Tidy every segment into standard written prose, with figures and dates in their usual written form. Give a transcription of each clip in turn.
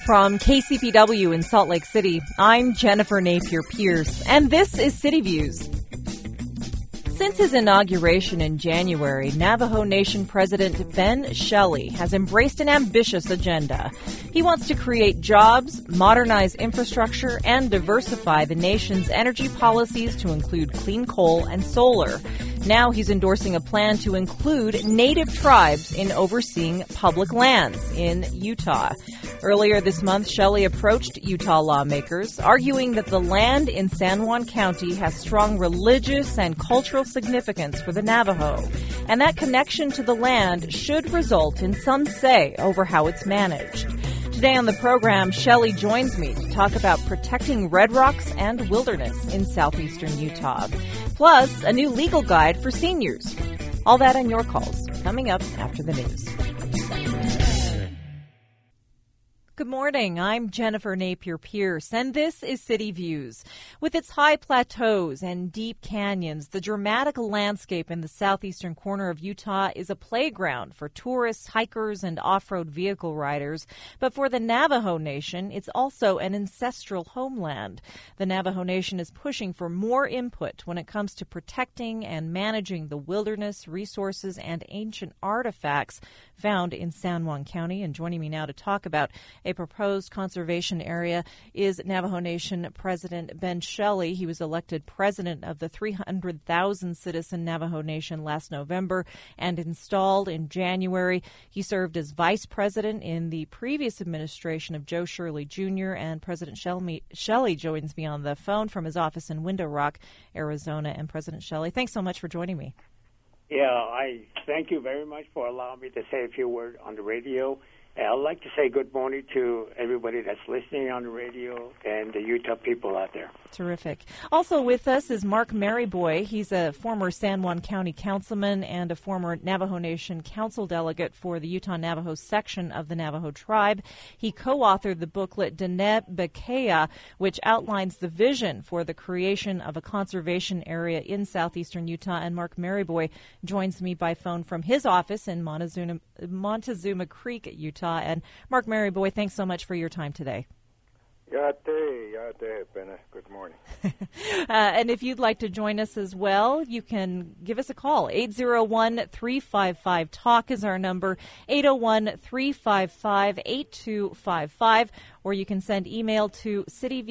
From KCPW in Salt Lake City, I'm Jennifer Napier-Pierce, and this is City Views. Since his inauguration in January, Navajo Nation President Ben Shelley has embraced an ambitious agenda. He wants to create jobs, modernize infrastructure, and diversify the nation's energy policies to include clean coal and solar. Now he's endorsing a plan to include native tribes in overseeing public lands in Utah. Earlier this month, Shelley approached Utah lawmakers, arguing that the land in San Juan County has strong religious and cultural significance for the Navajo, and that connection to the land should result in some say over how it's managed. Today on the program, Shelley joins me to talk about protecting red rocks and wilderness in southeastern Utah, plus a new legal guide for seniors. All that on your calls, coming up after the news. Good morning. I'm Jennifer Napier-Pierce, and this is City Views. With its high plateaus and deep canyons, the dramatic landscape in the southeastern corner of Utah is a playground for tourists, hikers, and off-road vehicle riders. But for the Navajo Nation, it's also an ancestral homeland. The Navajo Nation is pushing for more input when it comes to protecting and managing the wilderness, resources, and ancient artifacts found in San Juan County. And joining me now to talk about a proposed conservation area is Navajo Nation President Ben Shelley. He was elected president of the 300,000 citizen Navajo Nation last November and installed in January. He served as vice president in the previous administration of Joe Shirley Jr., and President Shelley joins me on the phone from his office in Window Rock, Arizona. And President Shelley, thanks so much for joining me. Yeah, I thank you very much for allowing me to say a few words on the radio. I'd like to say good morning to everybody that's listening on the radio and the Utah people out there. Terrific. Also with us is Mark Maryboy. He's a former San Juan County councilman and a former Navajo Nation council delegate for the Utah Navajo section of the Navajo tribe. He co-authored the booklet Deneb-Bekeya, which outlines the vision for the creation of a conservation area in southeastern Utah. And Mark Maryboy joins me by phone from his office in Montezuma Creek, Utah. And Mark Maryboy, thanks so much for your time today. Good morning. And if you'd like to join us as well, you can give us a call. 801-355-TALK is our number, 801-355-8255, or you can send email to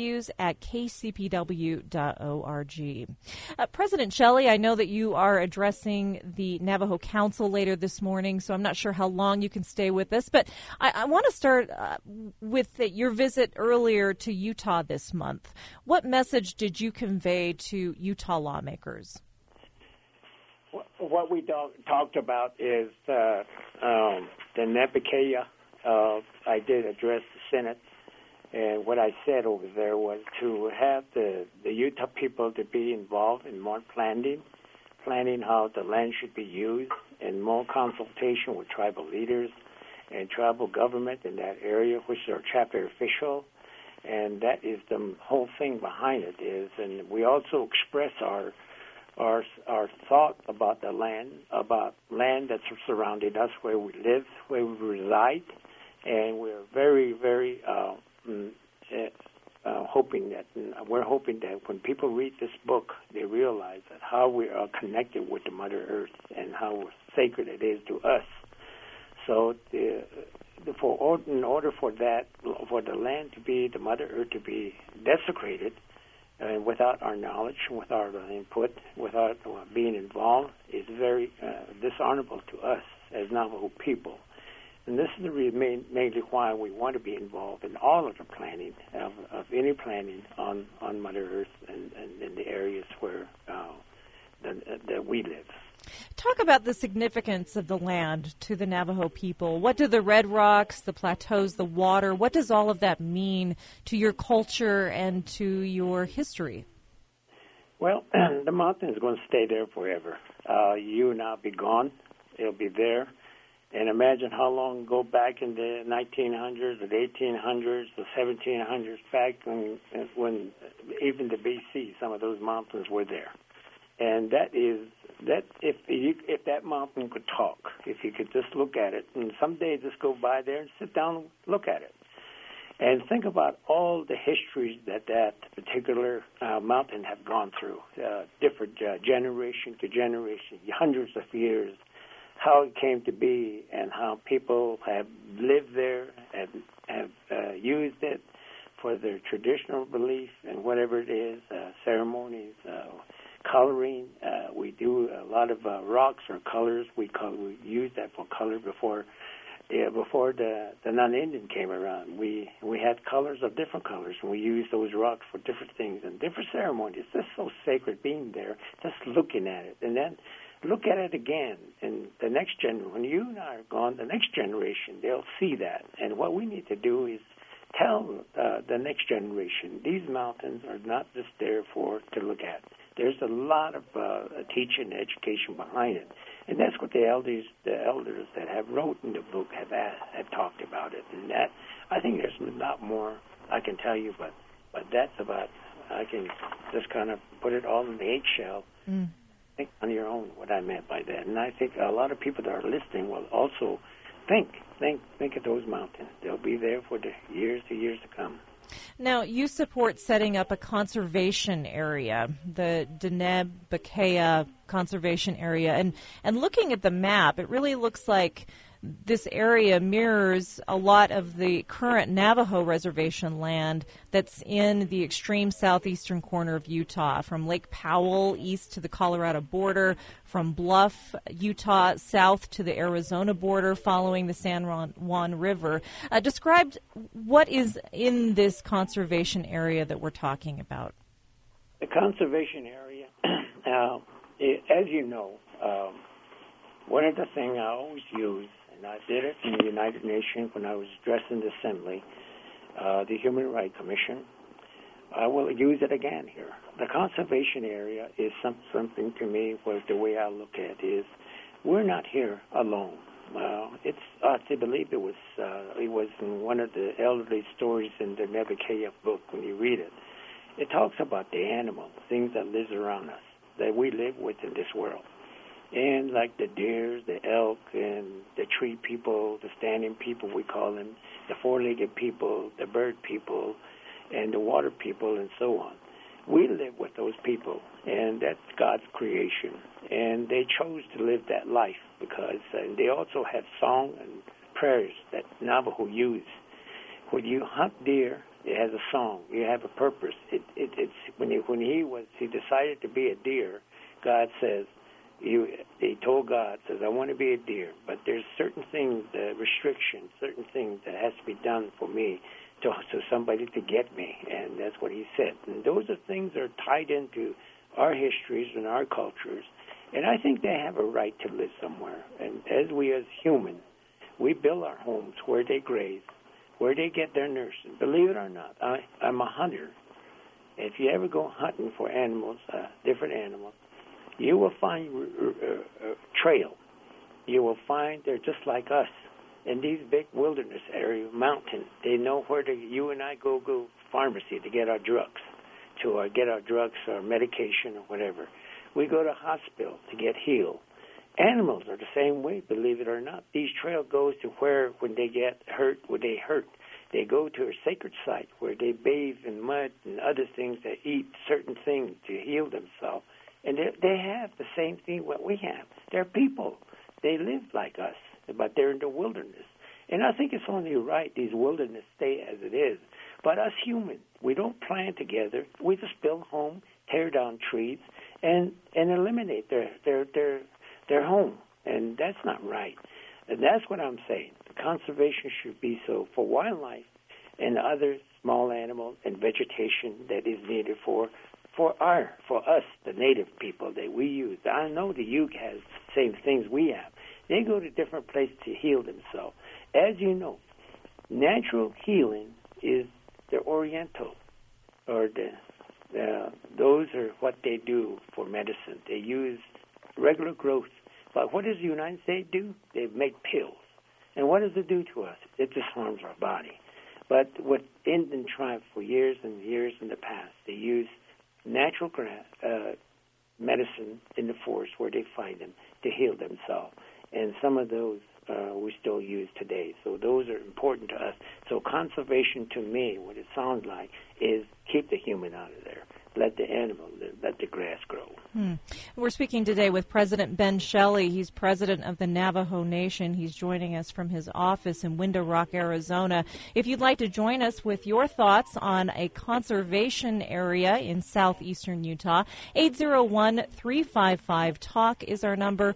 cityviews@kcpw.org. President Shelley, I know that you are addressing the Navajo Council later this morning, so I'm not sure how long you can stay with us, but I want to start with your visit earlier to Utah this month. What message did you convey to Utah lawmakers? What we talked about is the Deneb-Bekeya. I did address the Senate, and what I said over there was to have the Utah people to be involved in more planning how the land should be used, and more consultation with tribal leaders and tribal government in that area, which are chapter official. And that is the whole thing behind it is, and we also express our thought about the land, that's surrounding us, where we live, where we reside, and we're very, very hoping that when people read this book, they realize that how we are connected with the Mother Earth and how sacred it is to us. So in order for the land to be, the Mother Earth to be desecrated, without our knowledge, without our input, without being involved, is very dishonorable to us as Navajo people. And this is the mainly why we want to be involved in all of the planning, of any planning on Mother Earth and in the areas where that we live. Talk about the significance of the land to the Navajo people. What do the red rocks, the plateaus, the water, what does all of that mean to your culture and to your history? Well, the mountain is going to stay there forever. You and I'll be gone. It'll be there. And imagine how long ago back in the 1900s, the 1800s, the 1700s, back when even the BC, some of those mountains were there. And that if that mountain could talk, if you could just look at it, and someday just go by there and sit down and look at it. And think about all the histories that particular mountain have gone through, different generation to generation, hundreds of years, how it came to be and how people have lived there and have used it for their traditional belief and whatever it is, ceremonies, coloring. We do a lot of rocks or colors. We use that for color before the non-Indian came around. We had colors of different colors, and we used those rocks for different things and different ceremonies. It's just so sacred being there, just looking at it. And then look at it again. And the next generation, when you and I are gone, the next generation, they'll see that. And what we need to do is tell the next generation, these mountains are not just there to look at. There's a lot of teaching and education behind it. And that's what the elders that have wrote in the book have talked about it. And that, I think there's a lot more I can tell you, but that's about, I can just kind of put it all in the eggshell. Think on your own what I meant by that. And I think a lot of people that are listening will also think of those mountains. They'll be there for the years to come. Now, you support setting up a conservation area, the Deneb Bakea Conservation Area. And looking at the map, it really looks like this area mirrors a lot of the current Navajo reservation land that's in the extreme southeastern corner of Utah, from Lake Powell east to the Colorado border, from Bluff, Utah, south to the Arizona border, following the San Juan River. Describe what is in this conservation area that we're talking about. The conservation area, as you know, one of the things I always use, and I did it in the United Nations when I was addressing the Assembly, the Human Rights Commission. I will use it again here. The conservation area is something to me, was the way I look at it, is we're not here alone. It's I believe it was in one of the elderly stories in the Nebuchadnezzar book when you read it. It talks about the animals, things that live around us, that we live with in this world. And like the deers, the elk, and the tree people, the standing people, we call them, the four-legged people, the bird people, and the water people, and so on. We live with those people, and that's God's creation. And they chose to live that life because they also have song and prayers that Navajo use. When you hunt deer, it has a song. You have a purpose. It's when he decided to be a deer, God says, he told God, says, I want to be a deer, but there's certain things, restrictions, certain things that has to be done for me, to somebody to get me, and that's what he said. And those are things that are tied into our histories and our cultures, and I think they have a right to live somewhere. And as humans, we build our homes where they graze, where they get their nursing. Believe it or not, I'm a hunter. If you ever go hunting for animals, different animals, you will find a trail. You will find they're just like us. In these big wilderness area, mountains, they know where you and I go pharmacy to get our drugs, or medication or whatever. We go to hospital to get healed. Animals are the same way, believe it or not. These trails goes to where, when they get hurt, they go to a sacred site where they bathe in mud and other things, that eat certain things to heal themselves. And they have the same thing what we have. They're people. They live like us, but they're in the wilderness. And I think it's only right these wilderness stay as it is. But us humans, we don't plan together. We just build home, tear down trees, and eliminate their home. And that's not right. And that's what I'm saying. The conservation should be so for wildlife and other small animals and vegetation that is needed for us, the native people that we use. I know the Ute has the same things we have. They go to different places to heal themselves. As you know, natural healing is the Oriental, or those are what they do for medicine. They use regular growth. But what does the United States do? They make pills. And what does it do to us? It just harms our body. But with Indian tribes for years and years in the past, they use natural medicine in the forest where they find them to heal themselves. And some of those we still use today. So those are important to us So conservation to me, what it sounds like, is keep the human out of there. Let the animal live. Let the grass grow. We're speaking today with President Ben Shelley. He's president of the Navajo Nation. He's joining us from his office in Window Rock, Arizona. If you'd like to join us with your thoughts on a conservation area in southeastern Utah, 801-355-TALK is our number,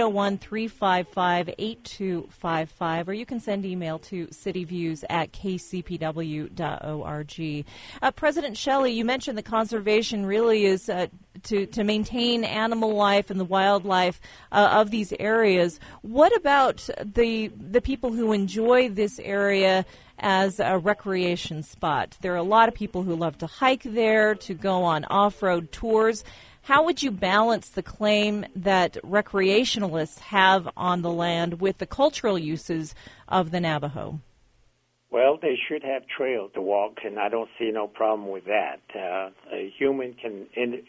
801-355-8255, or you can send email to cityviews@kcpw.org. President Shelley, you mentioned the conservation really is to maintain animal life and the wildlife of these areas. What about the people who enjoy this area as a recreation spot? There are a lot of people who love to hike there, to go on off-road tours. How would you balance the claim that recreationalists have on the land with the cultural uses of the Navajo? Well, they should have trails to walk, and I don't see no problem with that. A human can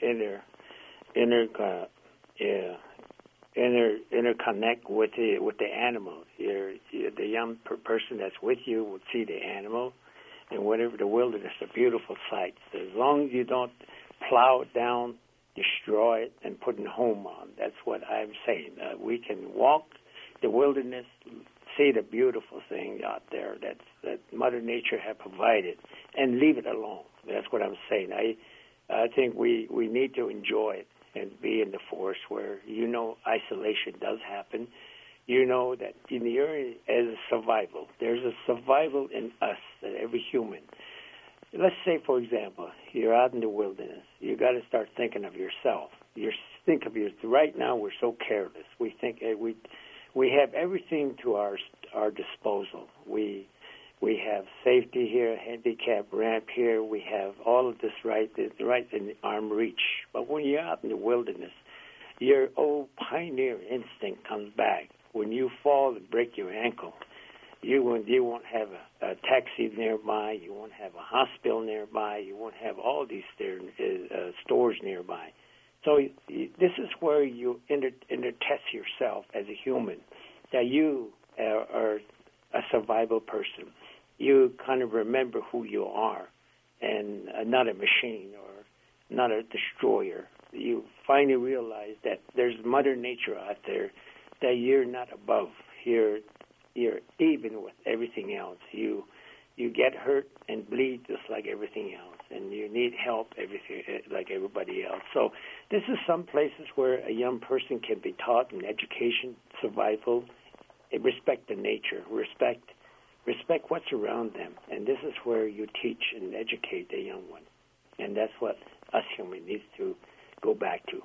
interconnect with the animal. The young person that's with you will see the animal, and whatever the wilderness, are beautiful sights. As long as you don't plow it down, destroy it, and put a home on. That's what I'm saying. We can walk the wilderness, see the beautiful thing out there that Mother Nature has provided, and leave it alone. That's what I'm saying. I think we need to enjoy it and be in the forest where, isolation does happen. You know that in the area as a survival, there's a survival in us, that every human. Let's say, for example, you're out in the wilderness. You got to start thinking of yourself. Right now, we're so careless. We think we have everything to our disposal. We have safety here, handicap ramp here. We have all of this right in arm reach. But when you're out in the wilderness, your old pioneer instinct comes back. When you fall and break your ankle, you won't have a taxi nearby. You won't have a hospital nearby. You won't have all these stores nearby. So this is where you test yourself as a human, that you are a survival person. You kind of remember who you are, and not a machine or not a destroyer. You finally realize that there's Mother Nature out there, that you're not above. You're even with everything else. You get hurt and bleed just like everything else, and you need help like everybody else. So this is some places where a young person can be taught in education, survival, respect the nature, respect what's around them. And this is where you teach and educate the young one. And that's what us humans need to go back to.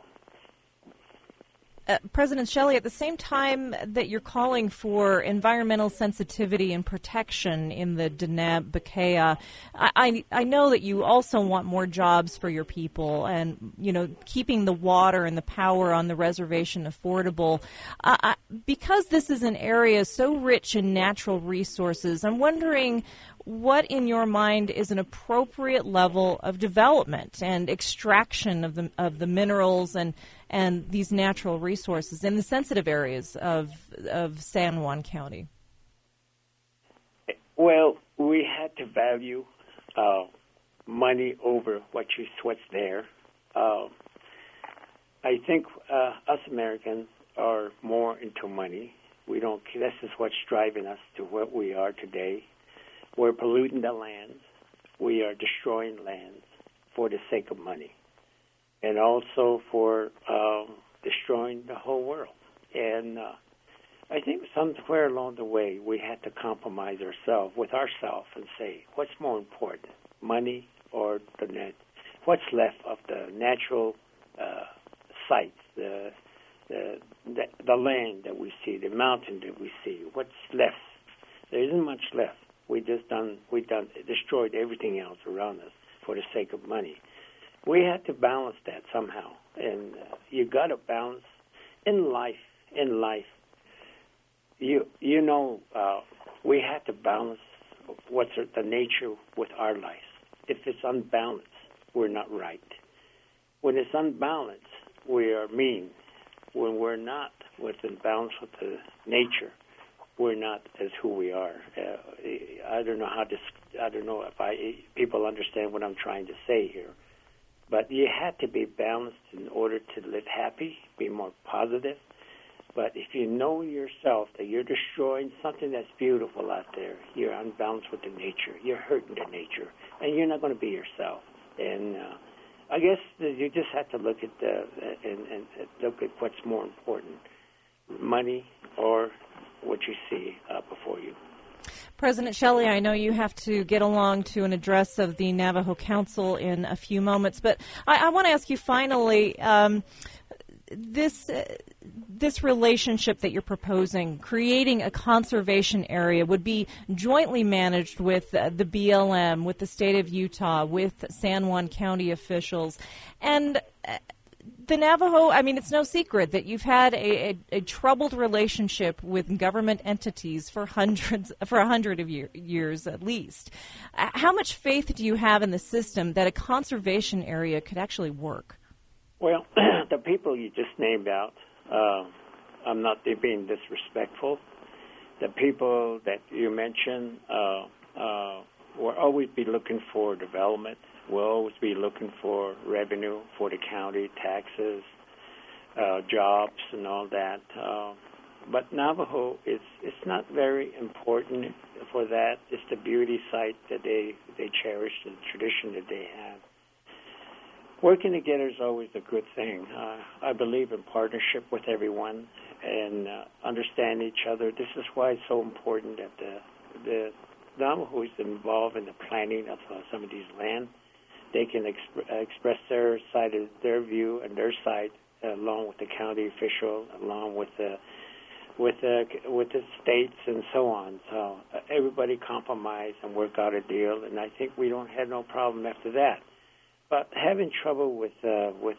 President Shelley, at the same time that you're calling for environmental sensitivity and protection in the Deneb-Bekeya, I know that you also want more jobs for your people and, keeping the water and the power on the reservation affordable. Because this is an area so rich in natural resources, I'm wondering what, in your mind, is an appropriate level of development and extraction of the minerals and these natural resources in the sensitive areas of San Juan County? Well, we had to value money over what's there. I think us Americans are more into money. This is what's driving us to what we are today. We're polluting the lands. We are destroying lands for the sake of money, and also for destroying the whole world. And I think somewhere along the way we had to compromise ourselves and say, what's more important, money or what's left of the natural sites, the land that we see, the mountain that we see? What's left? There isn't much left. We destroyed everything else around us for the sake of money. We had to balance that somehow, and you got to balance in life. We had to balance what's the nature with our life. If it's unbalanced, we're not right. When it's unbalanced, we are mean. When we're not in balance with the nature, we're not as who we are. I don't know if people understand what I'm trying to say here. But you have to be balanced in order to live happy, be more positive. But if you know yourself that you're destroying something that's beautiful out there, you're unbalanced with the nature. You're hurting the nature, and you're not going to be yourself. And I guess you just have to look at look at what's more important, money or what you see before you. President Shelley, I know you have to get along to an address of the Navajo Council in a few moments, but I want to ask you finally, this relationship that you're proposing, creating a conservation area, would be jointly managed with the BLM, with the state of Utah, with San Juan County officials. And the Navajo, I mean, it's no secret that you've had a troubled relationship with government entities for 100 of years at least. How much faith do you have in the system that a conservation area could actually work? Well, the people you just named out, I'm not being disrespectful. The people that you mentioned will always be looking for development. We'll always be looking for revenue for the county, taxes, jobs, and all that. But Navajo, it's not very important for that. It's the beauty site that they cherish, the tradition that they have. Working together is always a good thing. I believe in partnership with everyone and understand each other. This is why it's so important that the Navajo is involved in the planning of some of these land. They can express their side of their view and their side along with the county official, along with the states and so on. So everybody compromise and work out a deal, and I think we don't have no problem after that. But having trouble with all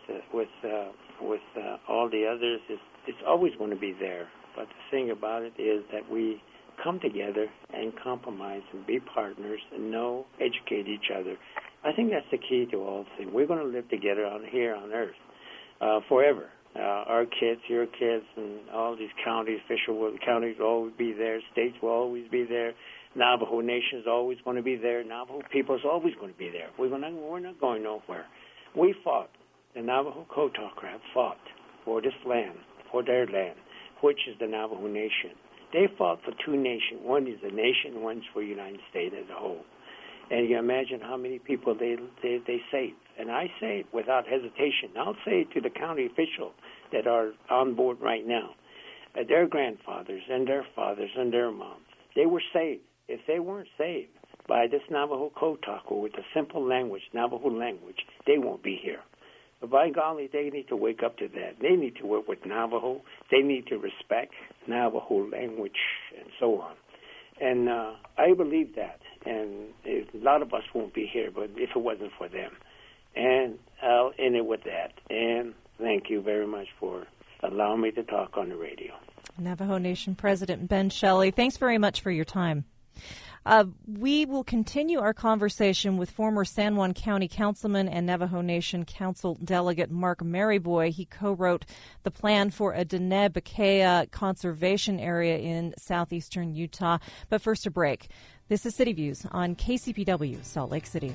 the others it's always going to be there. But the thing about it is that we come together and compromise and be partners and educate each other. I think that's the key to all things. We're going to live together here on Earth forever. Our kids, your kids, and all these counties will always be there. States will always be there. Navajo Nation is always going to be there. Navajo people is always going to be there. We're not going nowhere. We fought. The Navajo Kotokra fought for this land, for their land, which is the Navajo Nation. They fought for two nations. One is a nation, one's for the United States as a whole. And you can imagine how many people they saved. And I say it without hesitation. I'll say it to the county officials that are on board right now. Their grandfathers and their fathers and their moms, they were saved. If they weren't saved by this Navajo Kotoko with a simple language, Navajo language, they won't be here. But by golly, they need to wake up to that. They need to work with Navajo. They need to respect Navajo language and so on. And I believe that. And a lot of us won't be here, but if it wasn't for them. And I'll end it with that. And thank you very much for allowing me to talk on the radio. Navajo Nation President Ben Shelley, thanks very much for your time. We will continue our conversation with former San Juan County Councilman and Navajo Nation Council Delegate Mark Maryboy. He co-wrote the plan for a Diné Bikéyah conservation area in southeastern Utah. But first, a break. This is City Views on KCPW, Salt Lake City.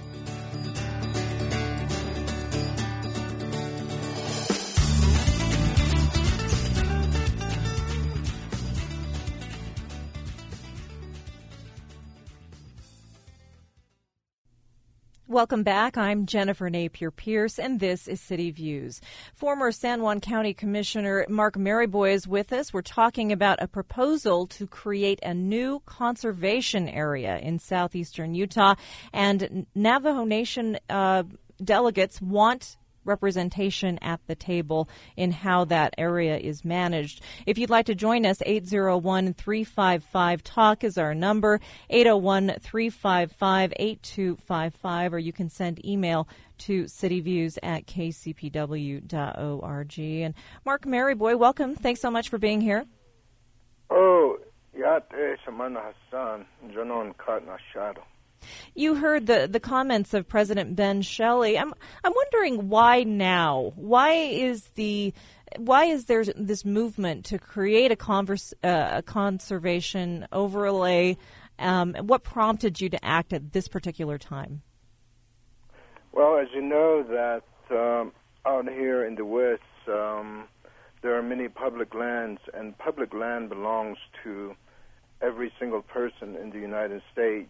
Welcome back. I'm Jennifer Napier-Pierce, and this is City Views. Former San Juan County Commissioner Mark Maryboy is with us. We're talking about a proposal to create a new conservation area in southeastern Utah, and Navajo Nation delegates want representation at the table in how that area is managed. If you'd like to join us, 801-355-TALK is our number, 801-355-8255, or you can send email to cityviews@kcpw.org. And Mark Maryboy, welcome. Thanks so much for being here. Oh, Yat Shamana Hassan, Janon Katna Shadow. You heard the comments of President Ben Shelley. I'm wondering why now? Why is there this movement to create a conservation overlay? What prompted you to act at this particular time? Well, as you know, that out here in the West, there are many public lands, and public land belongs to every single person in the United States.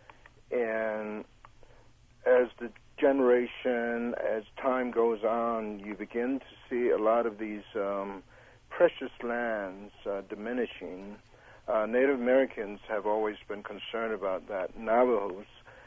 And as the generation, as time goes on, you begin to see a lot of these precious lands diminishing. Native Americans have always been concerned about that. Navajos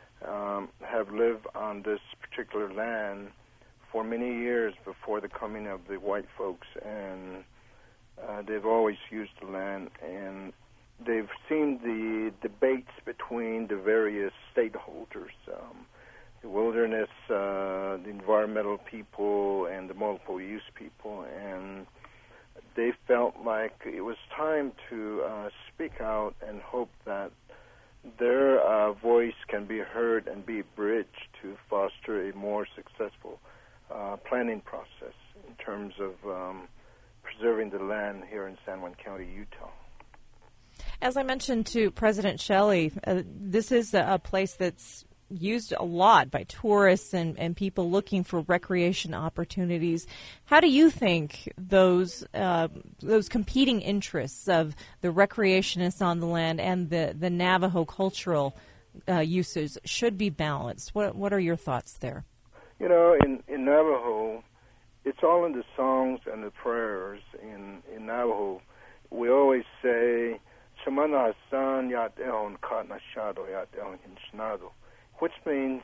have lived on this particular land for many years before the coming of the white folks, and they've always used the land, and they've seen the debates between the various stakeholders, the wilderness, the environmental people, and the multiple use people, and they felt like it was time to speak out and hope that their voice can be heard and be a bridge to foster a more successful planning process in terms of preserving the land here in San Juan County, Utah. As I mentioned to President Shelley, this is a place that's used a lot by tourists and people looking for recreation opportunities. How do you think those competing interests of the recreationists on the land and the Navajo cultural uses should be balanced? What are your thoughts there? You know, in Navajo, it's all in the songs and the prayers. In Navajo, we always say, Shamana Hasan Yat Ehon Katna Shado Yat Ehon Hinshnado, which means,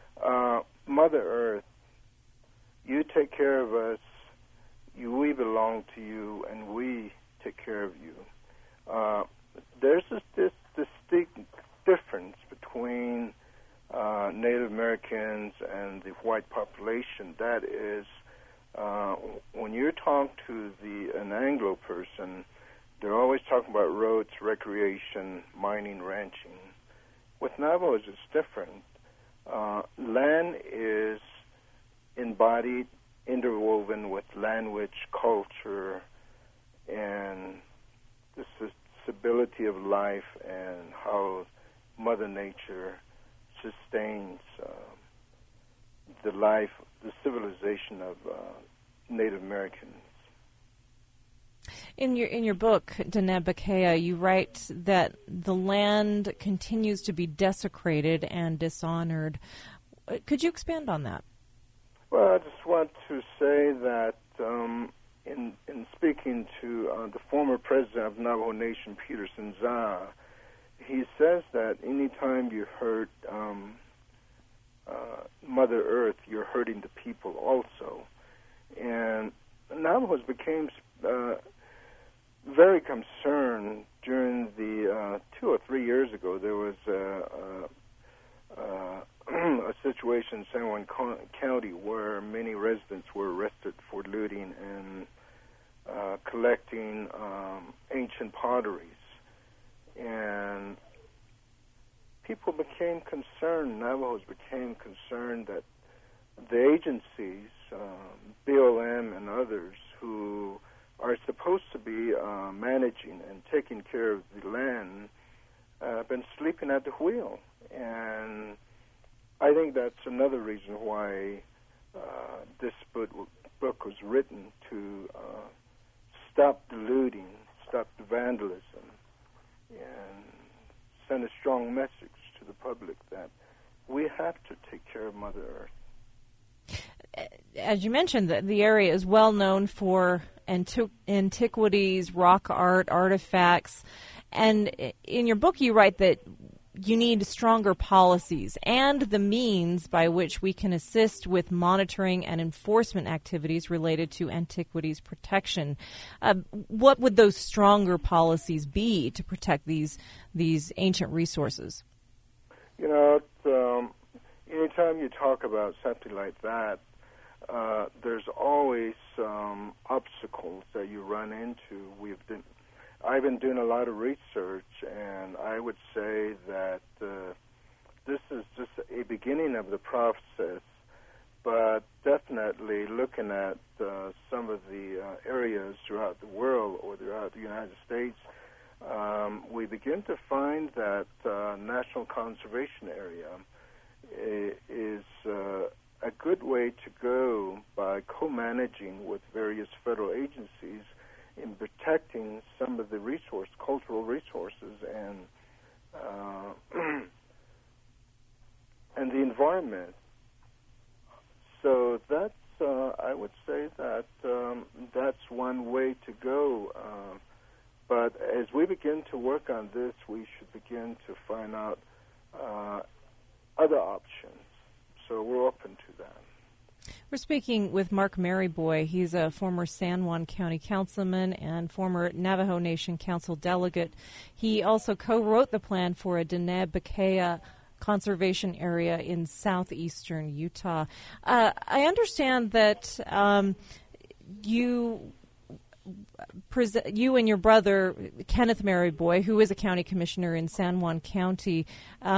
Mother Earth, you take care of us, we belong to you, and we take care of you. There's this distinct difference between Native Americans and the white population. That is, when you talk to an Anglo person, they're always talking about roads, recreation, mining, ranching. With Navajos, it's different. Land is embodied, interwoven with language, culture, and the stability of life and how Mother Nature sustains the life, the civilization of Native Americans. In your book, Dinebakea, you write that the land continues to be desecrated and dishonored. Could you expand on that? Well, I just want to say that in speaking to the former president of Navajo Nation, Peterson Zah, he says that anytime you hurt Mother Earth, you're hurting the people also. And Navajos became very concerned during the 2 or 3 years ago. There was a situation in San Juan County where many residents were arrested for looting and collecting ancient potteries. And people became concerned, Navajos became concerned that the agencies, BLM and others, who are supposed to be managing and taking care of the land, have been sleeping at the wheel. And I think that's another reason why this book was written, to stop the looting, stop the vandalism, and send a strong message to the public that we have to take care of Mother Earth. As you mentioned, the area is well known for antiquities, rock art, artifacts, and in your book you write that you need stronger policies and the means by which we can assist with monitoring and enforcement activities related to antiquities protection. What would those stronger policies be to protect these ancient resources? You know, anytime you talk about something like that, there's always obstacles that you run into. I've been doing a lot of research, and I would say that this is beginning of the process, but definitely looking at some of the areas throughout the world or throughout the United States, we begin to find that national conservation area is a good way to go by co-managing with various federal agencies in protecting some of the cultural resources and the environment. So that's, I would say that that's one way to go. But as we begin to work on this, we should begin to find out other options. So we're open to that. We're speaking with Mark Maryboy. He's a former San Juan County councilman and former Navajo Nation Council delegate. He also co-wrote the plan for a Deneb-Bakea conservation area in southeastern Utah. I understand that you and your brother, Kenneth Maryboy, who is a county commissioner in San Juan County,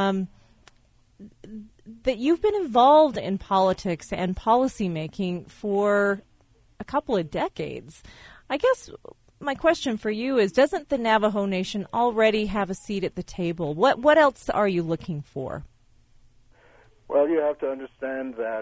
that you've been involved in politics and policymaking for a couple of decades. I guess my question for you is, doesn't the Navajo Nation already have a seat at the table? What else are you looking for? Well, you have to understand that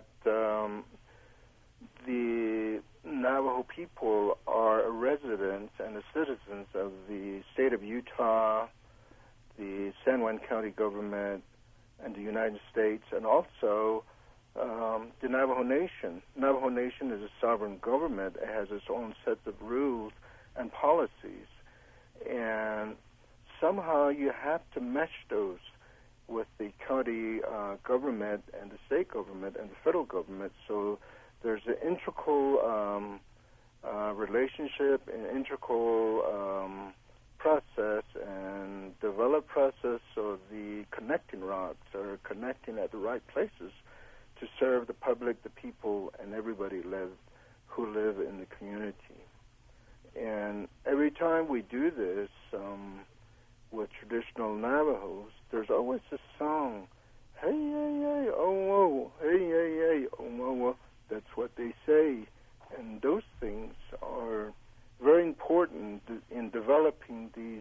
the Navajo people are residents and the citizens of the state of Utah, the San Juan County government, and the United States, and also the Navajo Nation. Navajo Nation is a sovereign government. It has its own set of rules and policies. And somehow you have to mesh those with the county government and the state government and the federal government. So there's an integral relationship, an integral process and develop process so the connecting rods are connecting at the right places to serve the public, the people, and everybody who live in the community. And every time we do this with traditional Navajos, there's always a song, hey, hey, hey, oh, whoa, hey, hey, hey, oh, whoa, whoa. That's what they say. And those things are very important in developing these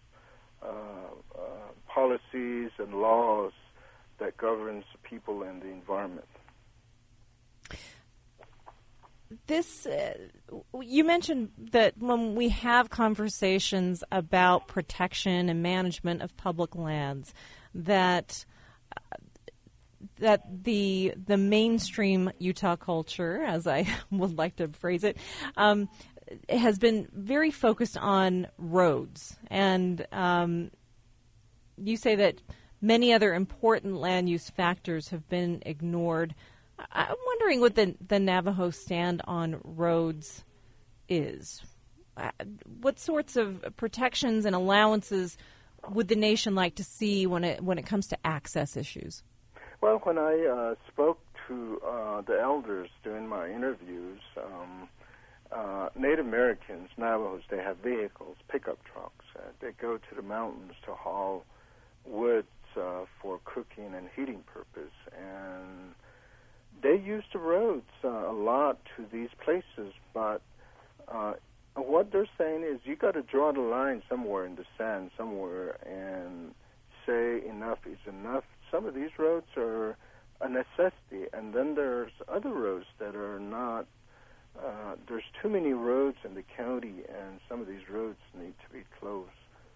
policies and laws that governs the people and the environment. This, you mentioned that when we have conversations about protection and management of public lands, that the mainstream Utah culture, as I would like to phrase it, has been very focused on roads. And you say that many other important land use factors have been ignored. I'm wondering what the Navajo stand on roads is. What sorts of protections and allowances would the nation like to see when it comes to access issues? Well, when I spoke to the elders during my interviews, Native Americans, Navajos, they have vehicles, pickup trucks. They go to the mountains to haul woods for cooking and heating purpose, and they use the roads a lot to these places. But what they're saying is you got to draw the line somewhere in the sand, somewhere, and say enough is enough. Some of these roads are a necessity, and then there's other roads that are not. There's too many roads in the county, and some of these roads need to be closed.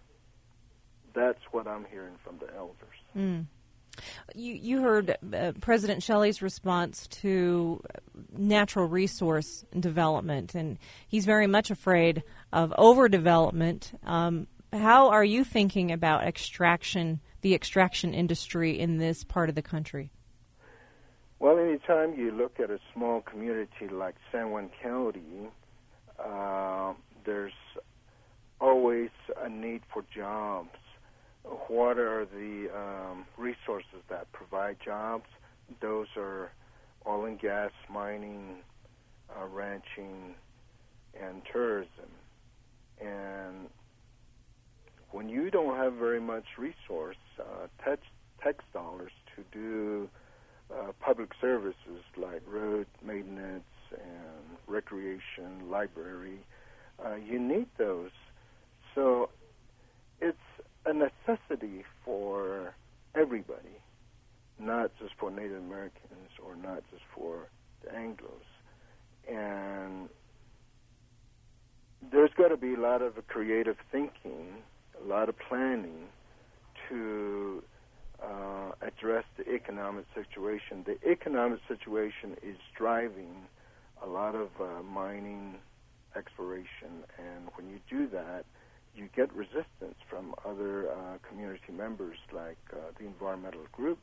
That's what I'm hearing from the elders. Mm. You heard President Shelley's response to natural resource development, and he's very much afraid of overdevelopment. How are you thinking about the extraction industry in this part of the country? Well, anytime you look at a small community like San Juan County, there's always a need for jobs. What are the resources that provide jobs? Those are oil and gas, mining, ranching, and tourism. And when you don't have very much resource, tax dollars to do public services like road maintenance and recreation, library. You need those. So it's a necessity for everybody, not just for Native Americans or not just for the Anglos. And there's got to be a lot of creative thinking, a lot of planning to address the economic situation. The economic situation is driving a lot of mining, exploration, and when you do that, you get resistance from other community members like the environmental group.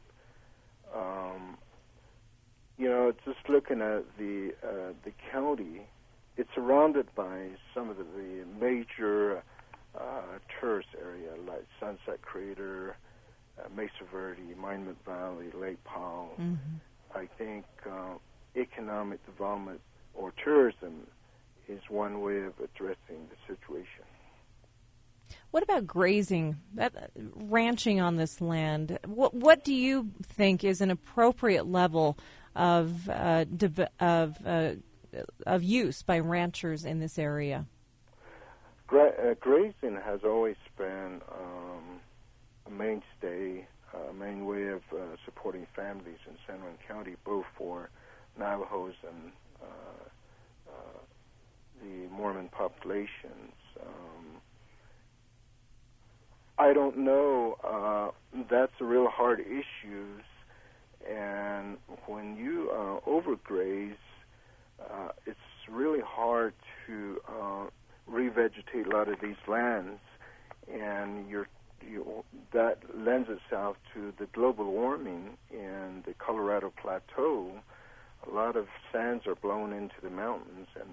Just looking at the county, it's surrounded by some of the major tourist areas like Sunset Crater, Mesa Verde, Monument Valley, Lake Powell. Mm-hmm. I think economic development or tourism is one way of addressing the situation. What about grazing, ranching on this land? What do you think is an appropriate level of use by ranchers in this area? Grazing has always been a mainstay, a main way of supporting families in San Juan County, both for Navajos and the Mormon populations. I don't know. That's a real hard issue, and when you overgraze, it's really hard to revegetate a lot of these lands, and that lends itself to the global warming in the Colorado Plateau. A lot of sands are blown into the mountains, and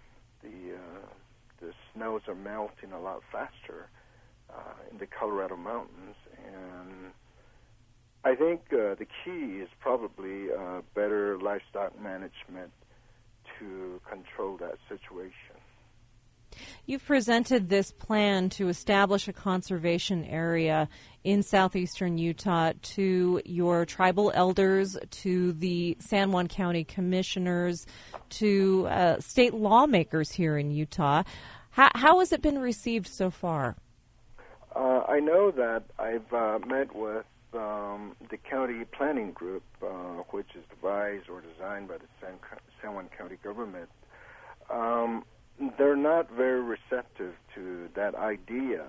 the snows are melting a lot faster in the Colorado mountains. And I think the key is probably better livestock management to control that situation. You've presented this plan to establish a conservation area in southeastern Utah to your tribal elders, to the San Juan County commissioners, to state lawmakers here in Utah. How has it been received so far? I know that I've met with the county planning group, which is devised or designed by the San Juan County government. They're not very receptive to that idea.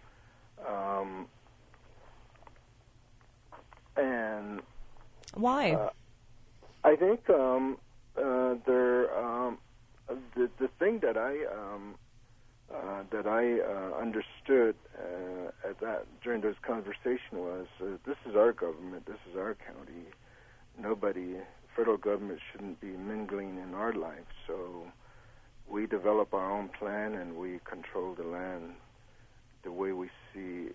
And why? I think they're the thing that I understood at that during this conversation was this is our government, this is our county. Federal government shouldn't be mingling in our life. So we develop our own plan and we control the land the way we see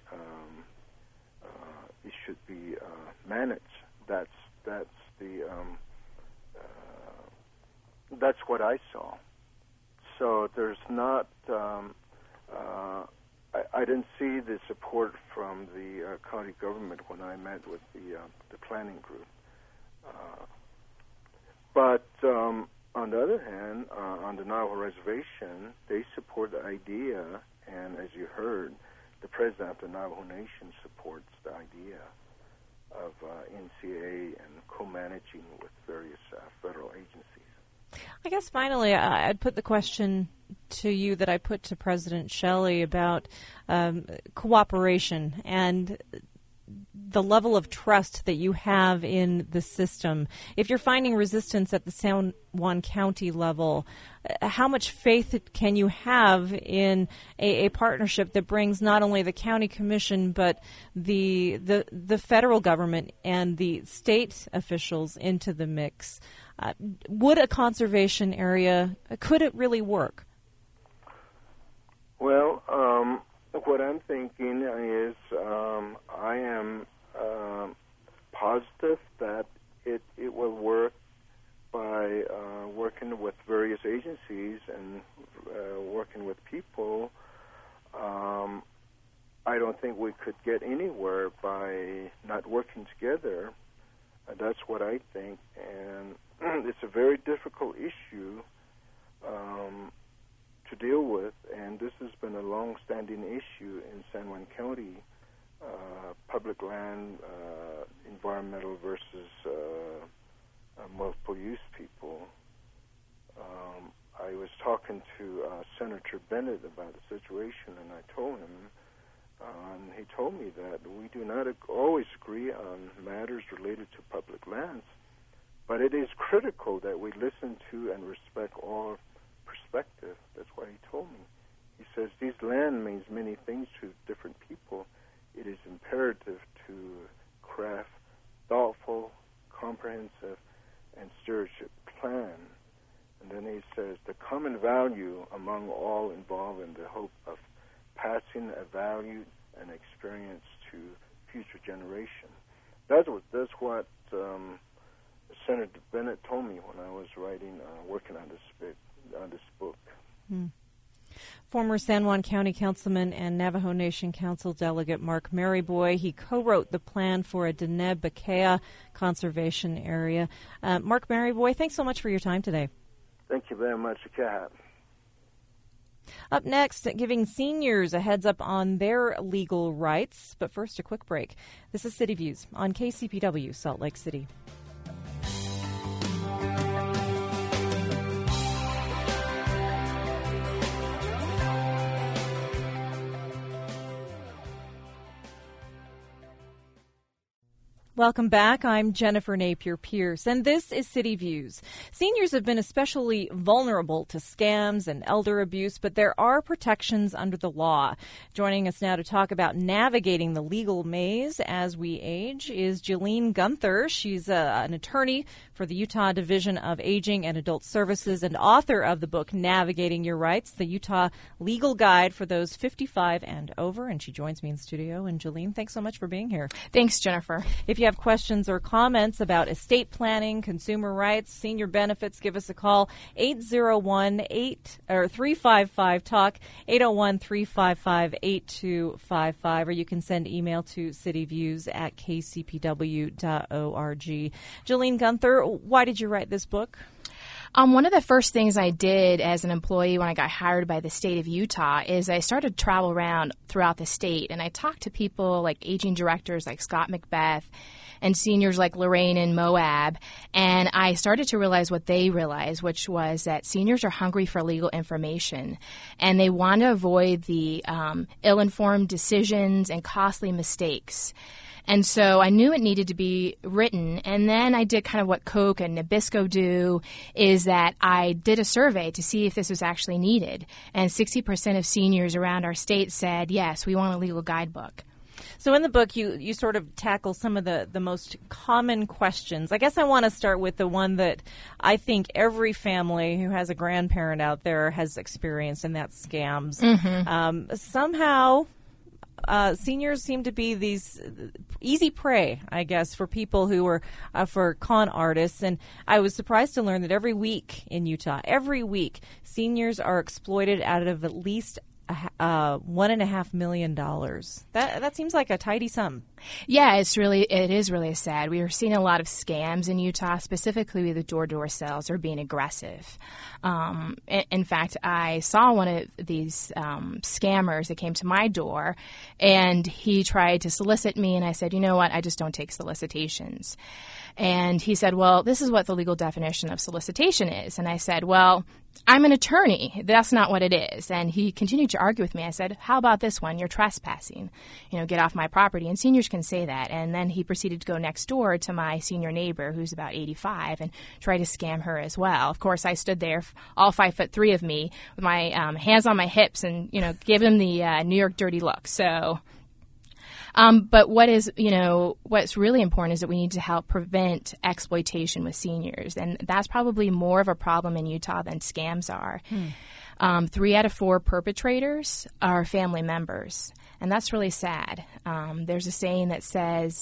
it should be managed. That's what I saw. So there's not. I didn't see the support from the county government when I met with the planning group. But on the other hand, on the Navajo Reservation, they support the idea, and as you heard, the president of the Navajo Nation supports the idea of NCA and co-managing with various federal agencies. I guess finally, I'd put the question to you that I put to President Shelley about cooperation and the level of trust that you have in the system. If you're finding resistance at the San Juan County level, how much faith can you have in a partnership that brings not only the county commission but the federal government and the state officials into the mix? Would a conservation area, could it really work? Well, what I'm thinking is I am positive that it will work by working with various agencies and working with people. I don't think we could get anywhere by not working together. That's what I think. to Senator Bennett about the situation, and I told him, and he told me that we do not always agree on matters related to public lands, but it is critical that we listen to and respect all perspective. That's why he told me. He says, these land means many things to different people. It is imperative to craft thoughtful, comprehensive, and stewardship plan. And then he says, the common value among all involved in the hope of passing a value and experience to future generations. That's what Senator Bennett told me when I was working on this book. Former San Juan County Councilman and Navajo Nation Council Delegate Mark Maryboy. He co-wrote the plan for a Deneb-Bakea conservation area. Mark Maryboy, thanks so much for your time today. Thank you very much, Kat. Up next, giving seniors a heads up on their legal rights. But first, a quick break. This is City Views on KCPW, Salt Lake City. Welcome back. I'm Jennifer Napier-Pierce, and this is City Views. Seniors have been especially vulnerable to scams and elder abuse, but there are protections under the law. Joining us now to talk about navigating the legal maze as we age is Jillian Gunther. She's an attorney for the Utah Division of Aging and Adult Services and author of the book Navigating Your Rights, the Utah Legal Guide for those 55 and over. And she joins me in studio. And Jillian, thanks so much for being here. Thanks, Jennifer. If you have questions or comments about estate planning, consumer rights, senior benefits, give us a call, 801-355-TALK, 801-355-8255, or you can send email to cityviews@kcpw.org. Jillian Gunther, why did you write this book? One of the first things I did as an employee when I got hired by the state of Utah is I started to travel around throughout the state, and I talked to people like aging directors like Scott Macbeth and seniors like Lorraine in Moab, and I started to realize what they realized, which was that seniors are hungry for legal information, and they want to avoid the ill-informed decisions and costly mistakes. And so I knew it needed to be written, and then I did kind of what Koch and Nabisco do, is that I did a survey to see if this was actually needed, and 60% of seniors around our state said, yes, we want a legal guidebook. So in the book, you sort of tackle some of the most common questions. I guess I want to start with the one that I think every family who has a grandparent out there has experienced, and that's scams. Mm-hmm. Somehow, seniors seem to be these easy prey, I guess, for people who are for con artists. And I was surprised to learn that every week in Utah, seniors are exploited out of at least $1.5 million. That seems like a tidy sum. Yeah, it is really sad. We are seeing a lot of scams in Utah, specifically the door-to-door sales are being aggressive. In fact, I saw one of these scammers that came to my door, and he tried to solicit me, and I said, you know what, I just don't take solicitations. And he said, well, this is what the legal definition of solicitation is. And I said, well, I'm an attorney. That's not what it is. And he continued to argue with me. I said, how about this one? You're trespassing. Get off my property. And seniors can say that. And then he proceeded to go next door to my senior neighbor, who's about 85, and try to scam her as well. Of course, I stood there, all 5'3" of me, with my hands on my hips and, gave him the New York dirty look. So... but what's really important is that we need to help prevent exploitation with seniors. And that's probably more of a problem in Utah than scams are. 3 out of 4 perpetrators are family members. And that's really sad. There's a saying that says,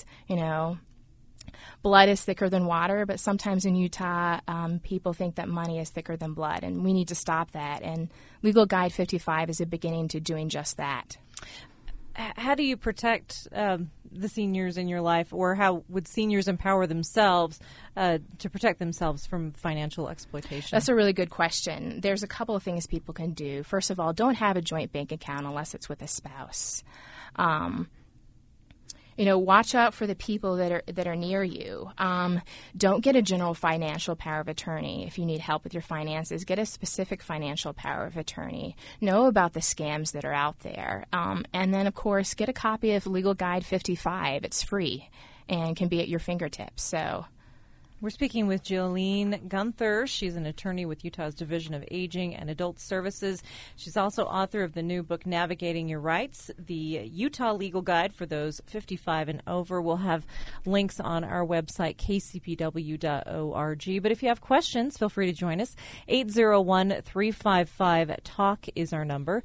blood is thicker than water, but sometimes in Utah, people think that money is thicker than blood. And we need to stop that. And Legal Guide 55 is a beginning to doing just that. How do you protect the seniors in your life, or how would seniors empower themselves to protect themselves from financial exploitation? That's a really good question. There's a couple of things people can do. First of all, don't have a joint bank account unless it's with a spouse. watch out for the people that are near you. Don't get a general financial power of attorney. If you need help with your finances, get a specific financial power of attorney. Know about the scams that are out there. And then, of course, get a copy of Legal Guide 55. It's free and can be at your fingertips. So. We're speaking with Jolene Gunther. She's an attorney with Utah's Division of Aging and Adult Services. She's also author of the new book, Navigating Your Rights, the Utah Legal Guide for those 55 and over. We'll have links on our website, kcpw.org. But if you have questions, feel free to join us. 801-355-TALK is our number,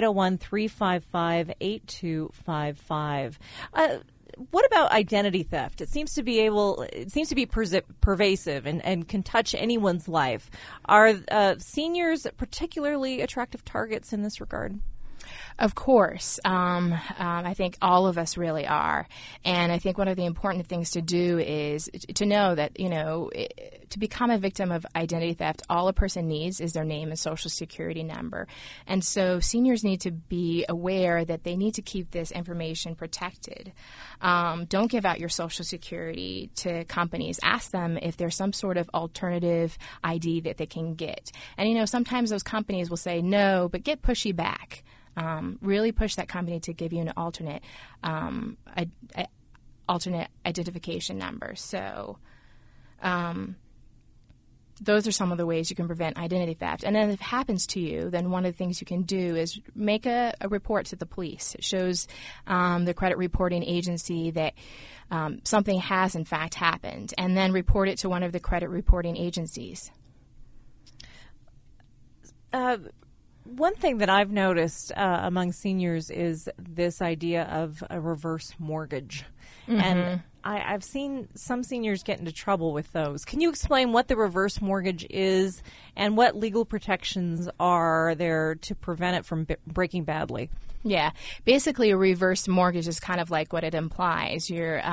801-355-8255. What about identity theft? It seems to be pervasive and can touch anyone's life. Are seniors particularly attractive targets in this regard? Of course. I think all of us really are. And I think one of the important things to do is to know that, to become a victim of identity theft, all a person needs is their name and social security number. And so seniors need to be aware that they need to keep this information protected. Don't give out your social security to companies. Ask them if there's some sort of alternative ID that they can get. And, sometimes those companies will say no, but get pushy back. Really push that company to give you an alternate identification number. So those are some of the ways you can prevent identity theft. And then if it happens to you, then one of the things you can do is make a report to the police. It shows the credit reporting agency that something has in fact happened, and then report it to one of the credit reporting agencies. One thing that I've noticed among seniors is this idea of a reverse mortgage. Mm-hmm. And I've seen some seniors get into trouble with those. Can you explain what the reverse mortgage is and what legal protections are there to prevent it from breaking badly? Yeah. Basically, a reverse mortgage is kind of like what it implies.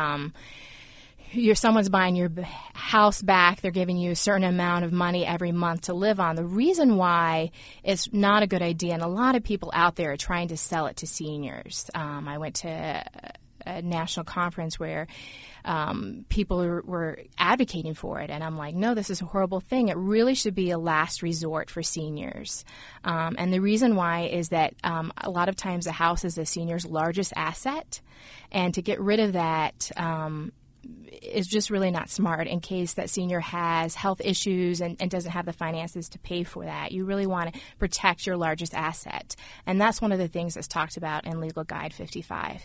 Someone's buying your house back. They're giving you a certain amount of money every month to live on. The reason why it's not a good idea, and a lot of people out there are trying to sell it to seniors. I went to a national conference where people were advocating for it, and I'm like, no, this is a horrible thing. It really should be a last resort for seniors. And the reason why is that a lot of times a house is a senior's largest asset, and to get rid of that is just really not smart in case that senior has health issues and doesn't have the finances to pay for that. You really want to protect your largest asset. And that's one of the things that's talked about in Legal Guide 55.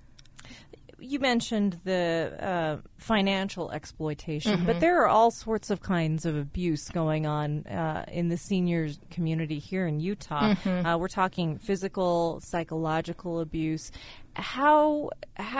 You mentioned the financial exploitation, but there are all sorts of kinds of abuse going on in the seniors community here in Utah. We're talking physical, psychological abuse. How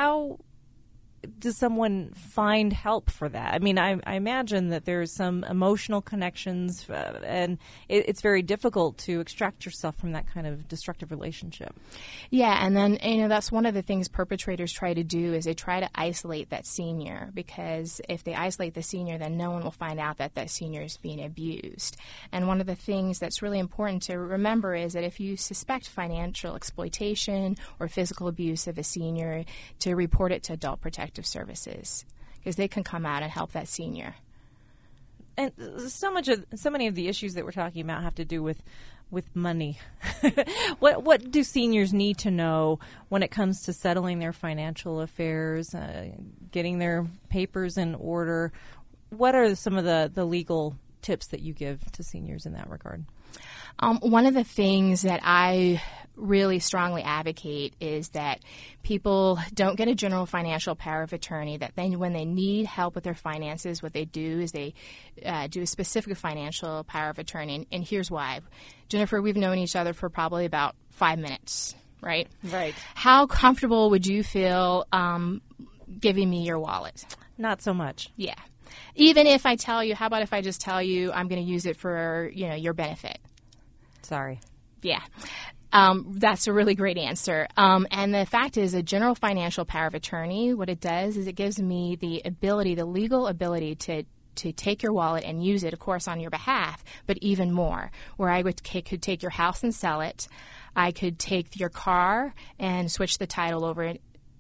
does someone find help for that? I mean, I imagine that there's some emotional connections, and it's very difficult to extract yourself from that kind of destructive relationship. Yeah, and then, that's one of the things perpetrators try to do is they try to isolate that senior, because if they isolate the senior, then no one will find out that that senior is being abused. And one of the things that's really important to remember is that if you suspect financial exploitation or physical abuse of a senior, to report it to Adult Protective Services, because they can come out and help that senior. And so many of the issues that we're talking about have to do with money. What do seniors need to know when it comes to settling their financial affairs, getting their papers in order? What are some of the legal tips that you give to seniors in that regard? One of the things that I really strongly advocate is that people don't get a general financial power of attorney, that when they need help with their finances, what they do is they do a specific financial power of attorney. And here's why. Jennifer, we've known each other for probably about 5 minutes, right? Right. How comfortable would you feel giving me your wallet? Not so much. Yeah. Even if I tell you, how about if I just tell you I'm going to use it for, your benefit? Sorry. Yeah. That's a really great answer. And the fact is, a general financial power of attorney, what it does is it gives me the legal ability to take your wallet and use it, of course, on your behalf, but even more, where I could take your house and sell it. I could take your car and switch the title over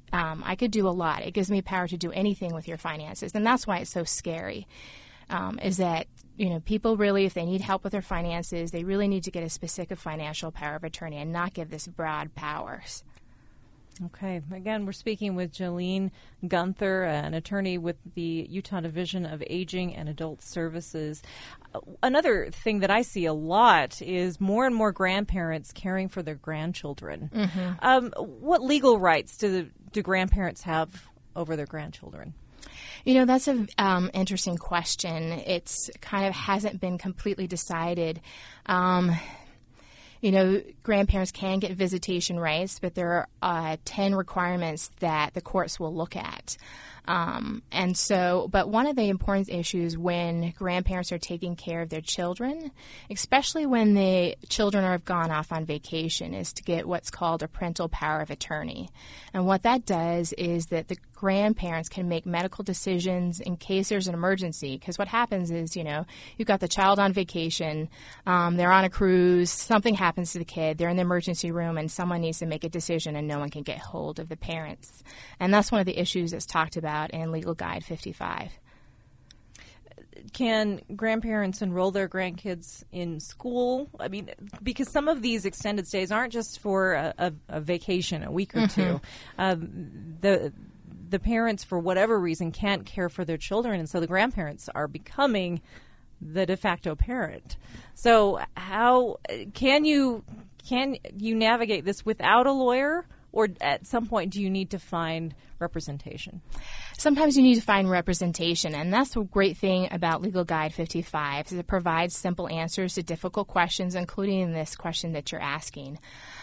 I could do a lot. It gives me power to do anything with your finances. And that's why it's so scary, is that, people really, if they need help with their finances, they really need to get a specific financial power of attorney and not give this broad powers. Okay. Again, we're speaking with Jolene Gunther, an attorney with the Utah Division of Aging and Adult Services. Another thing that I see a lot is more and more grandparents caring for their grandchildren. Mm-hmm. What legal rights do grandparents have over their grandchildren? That's an interesting question. It's kind of hasn't been completely decided. Grandparents can get visitation rights, but there are 10 requirements that the courts will look at. But one of the important issues when grandparents are taking care of their children, especially when the children have gone off on vacation, is to get what's called a parental power of attorney. And what that does is that the grandparents can make medical decisions in case there's an emergency. Because what happens is, you've got the child on vacation, they're on a cruise, something happens to the kid, they're in the emergency room, and someone needs to make a decision and no one can get hold of the parents. And that's one of the issues that's talked about in Legal Guide 55. Can grandparents enroll their grandkids in school? I mean, because some of these extended stays aren't just for a vacation, a week or two. The parents, for whatever reason, can't care for their children, and so the grandparents are becoming the de facto parent. So how can you navigate this without a lawyer? Or at some point, do you need to find representation? Sometimes you need to find representation, and that's the great thing about Legal Guide 55, is it provides simple answers to difficult questions, including this question that you're asking.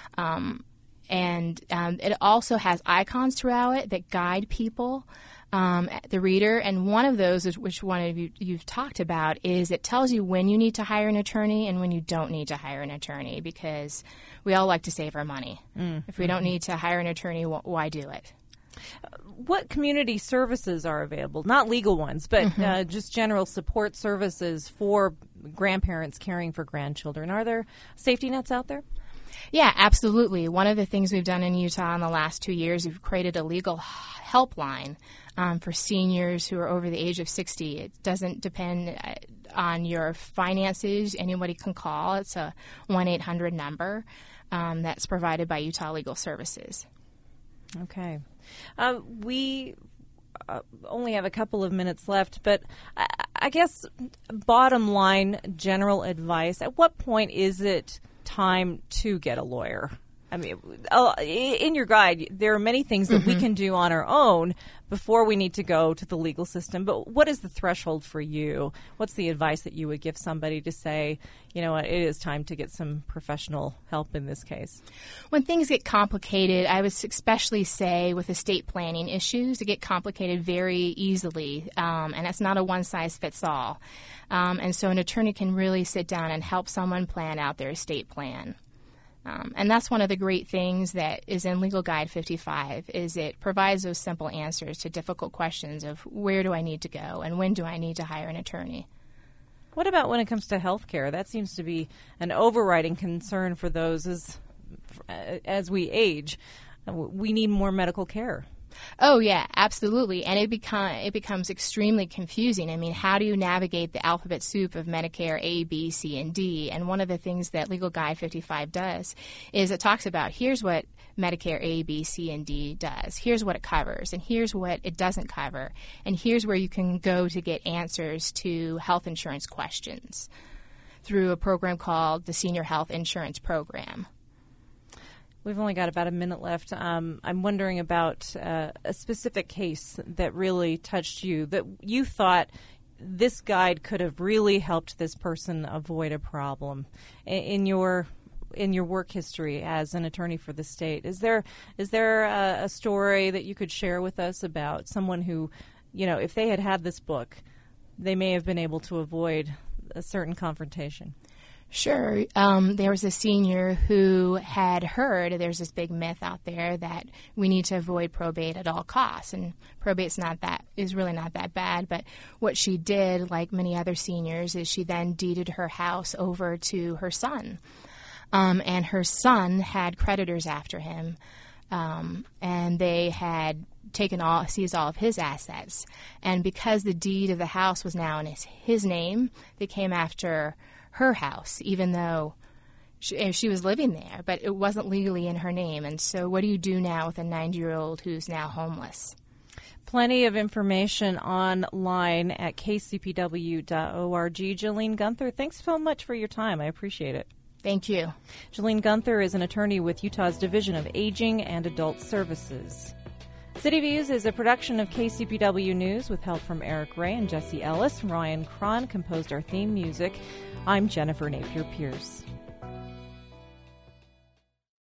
It also has icons throughout it that guide people, the reader, and one of those, is which one of you've talked about, is it tells you when you need to hire an attorney and when you don't need to hire an attorney, because we all like to save our money. If we don't need to hire an attorney, why do it? What community services are available? Not legal ones, but just general support services for grandparents caring for grandchildren. Are there safety nets out there? Yeah, absolutely. One of the things we've done in Utah in the last 2 years, we've created a legal helpline for seniors who are over the age of 60. It doesn't depend on your finances. Anybody can call. It's a 1-800 number that's provided by Utah Legal Services. Okay. We only have a couple of minutes left, but I guess bottom line general advice, at what point is it time to get a lawyer? I mean, in your guide, there are many things that we can do on our own before we need to go to the legal system. But what is the threshold for you? What's the advice that you would give somebody to say, you know what, it is time to get some professional help in this case? When things get complicated, I would especially say with estate planning issues, they get complicated very easily, and it's not a one-size-fits-all. And so an attorney can really sit down and help someone plan out their estate plan. And that's one of the great things that is in Legal Guide 55, is it provides those simple answers to difficult questions of where do I need to go and when do I need to hire an attorney. What about when it comes to health care? That seems to be an overriding concern for those as we age. We need more medical care. Oh, yeah, absolutely. And it becomes extremely confusing. I mean, how do you navigate the alphabet soup of Medicare A, B, C, and D? And one of the things that Legal Guide 55 does is it talks about here's what Medicare A, B, C, and D does. Here's what it covers, and here's what it doesn't cover. And here's where you can go to get answers to health insurance questions through a program called the Senior Health Insurance Program. We've only got about a minute left. I'm wondering about a specific case that really touched you, that you thought this guide could have really helped this person avoid a problem in your work history as an attorney for the state. Is there a story that you could share with us about someone who, you know, if they had this book, they may have been able to avoid a certain confrontation? Sure. There was a senior who had heard there's this big myth out there that we need to avoid probate at all costs, and is really not that bad. But what she did, like many other seniors, is she then deeded her house over to her son, and her son had creditors after him. and they had seized all of his assets. And because the deed of the house was now in his name, they came after her house, even though she was living there, but it wasn't legally in her name. And so what do you do now with a 90-year-old who's now homeless? Plenty of information online at kcpw.org. Jolene Gunther, thanks so much for your time. I appreciate it. Thank you. Jolene Gunther is an attorney with Utah's Division of Aging and Adult Services. City Views is a production of KCPW News with help from Eric Ray and Jesse Ellis. Ryan Cron composed our theme music. I'm Jennifer Napier Pierce.